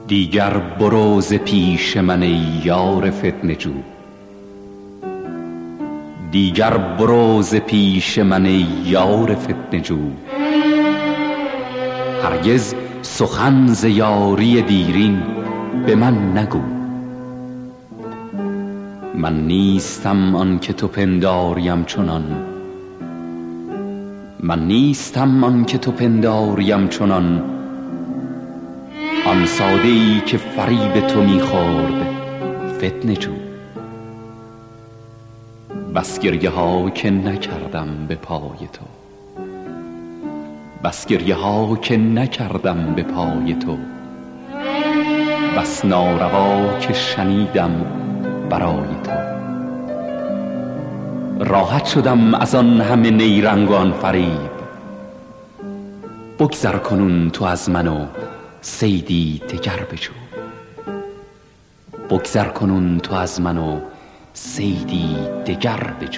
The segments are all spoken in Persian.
دیگر برو ز پیش من ای یار فتنه جو، دیگر برو ز پیش من ای یار فتنه جو. هرگز سخن ز یاری دیرین به من نگو، من نیستم آن که تو پنداریم چنان، من نیستم آن که تو پنداریم چنان. آن ساده ای که فریب تو میخورد فتنه جو. بس گریه ها که نکردم به پای تو، بس گریه ها که نکردم به پای تو. بس ناروا که شنیدم برای تو. راحت شدم از آن همه نیرنگ و آن فریب، بگذر کنون تو از من و صیدی دگر بجو. بگذر کنون تو از من و صیدی دگر بجو.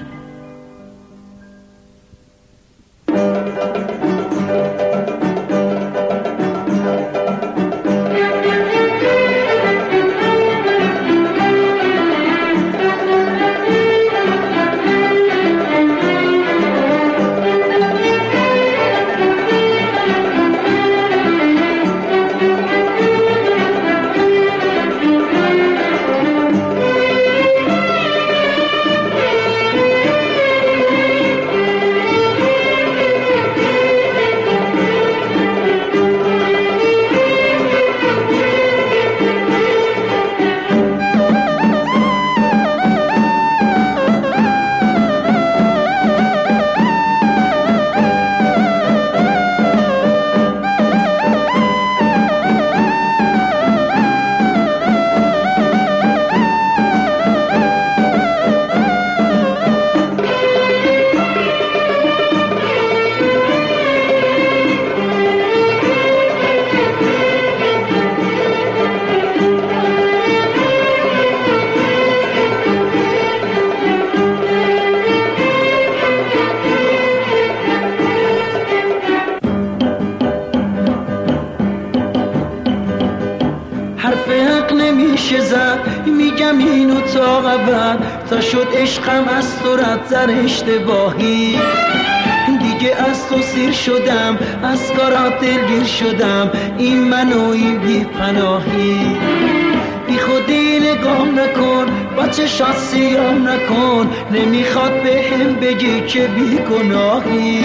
حرف حق نمیشه زد، میگم اینو تا قبل تا شد عشقم از تو رد در اشتباهی. دیگه از تو سیر شدم، از کارات دلگیر شدم، این من و این بی پناهی. بی خودی نگاه نکن، با چشات سیاه نکن، نمیخواد به هم بگی که بی گناهی.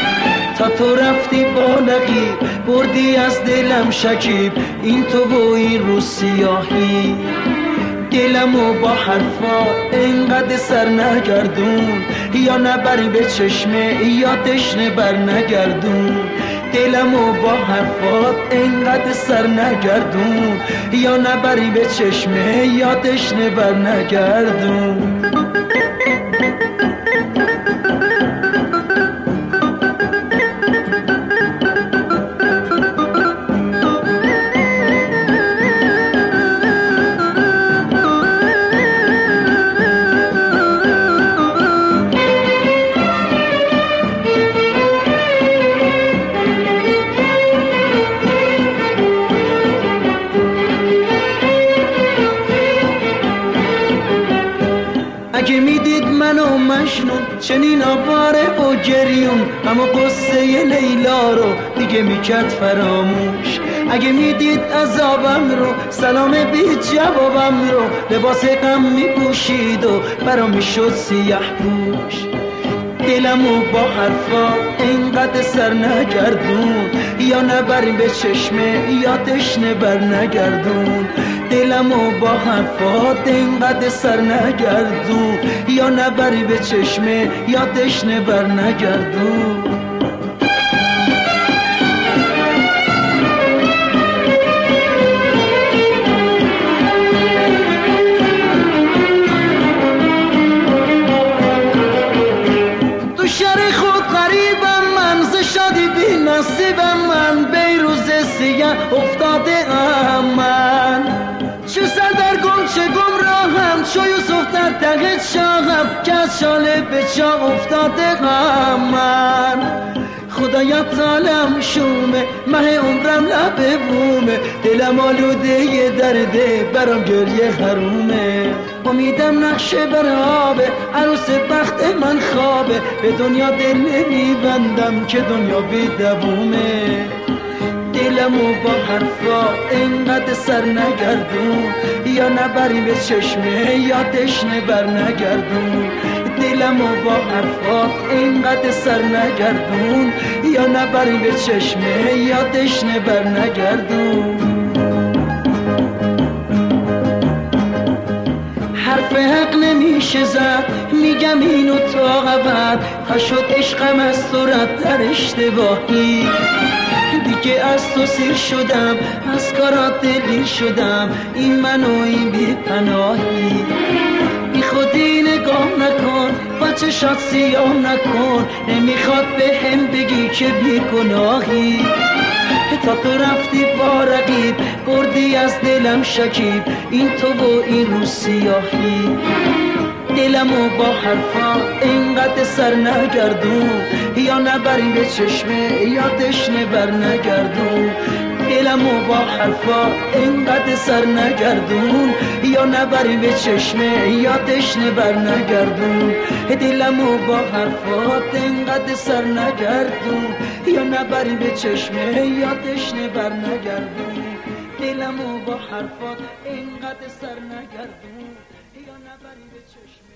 تا تو رفتی با نقیب، بردی از دلم شکیب، این تو و این رو سیاهی. دلمو با حرفا انقدر سر نگردون، یا نبری به چشمه یا تشنه بر نگردون. دلمو با حرفات انقدر سر نگردون، یا نبری به چشمه یا تشنه بر نگردون. اگه میدید منو مجنون چنین آواره و گریون، اما قصه لیلا رو دیگه میکرد فراموش. اگه میدید عذابم رو، سلام بی جوابم رو، لباس غم میپوشید و برا میشد سیاه پوش. دلمو با حرفا اینقدر سر نگردون، یا نبری به چشمه یا تشنه بر نگردون. دلمو با حرفات اینقدر سر نگردون، یا نبری به چشمه یا تشنه بر نگردون. تو شهر خود غریبم من، ز شادی بی نصیبم من، بیروز سیاه افتاده من. چه سردرگم چه گمراهم، چو یوسف در ته شاهم، که از شاله به چاه افتاده من. خدا خدایا تالم شومه مه عمرم لبه بومه دلم آلوده یه درده برام گریه حرومه امیدم نقشه بر آبه عروس بخت من خوابه به دنیا دل نمیبندم که دنیا بی دوومه دلمو با حرفا اینقدر سر نگردون یا نبری به چشمه یا تشنه بر نگردون دلمو با حرفا اینقدر سر نگردون یا نبری به چشمه یا تشنه بر نگردون حرف حق نمیشه زد میگم اینو تا ابد تا شد عشقم از صورت در اشتباهی دیگه از تو سیر شدم از کارات دلیر شدم این منو این بی پناهی بی خودی نگاه نکن با چشات سیاه نکن نمیخواد به هم بگی که بی گناهی تا تو رفتی با رقیب بردی از دلم شکیب این تو و این رو سیاهی دلمو با حرفا اینقدر سر نگردون یا نبری به چشمه یا تشنه بر نگردون دلمو با حرفا اینقدر سر نگردون یا نبری به چشمه یا تشنه بر نگردون دلمو با حرفا اینقدر سر نگردون یا نبری به چشمه یا تشنه بر نگردون دلمو با حرفا اینقدر سر نگردون یا نبری به چشمه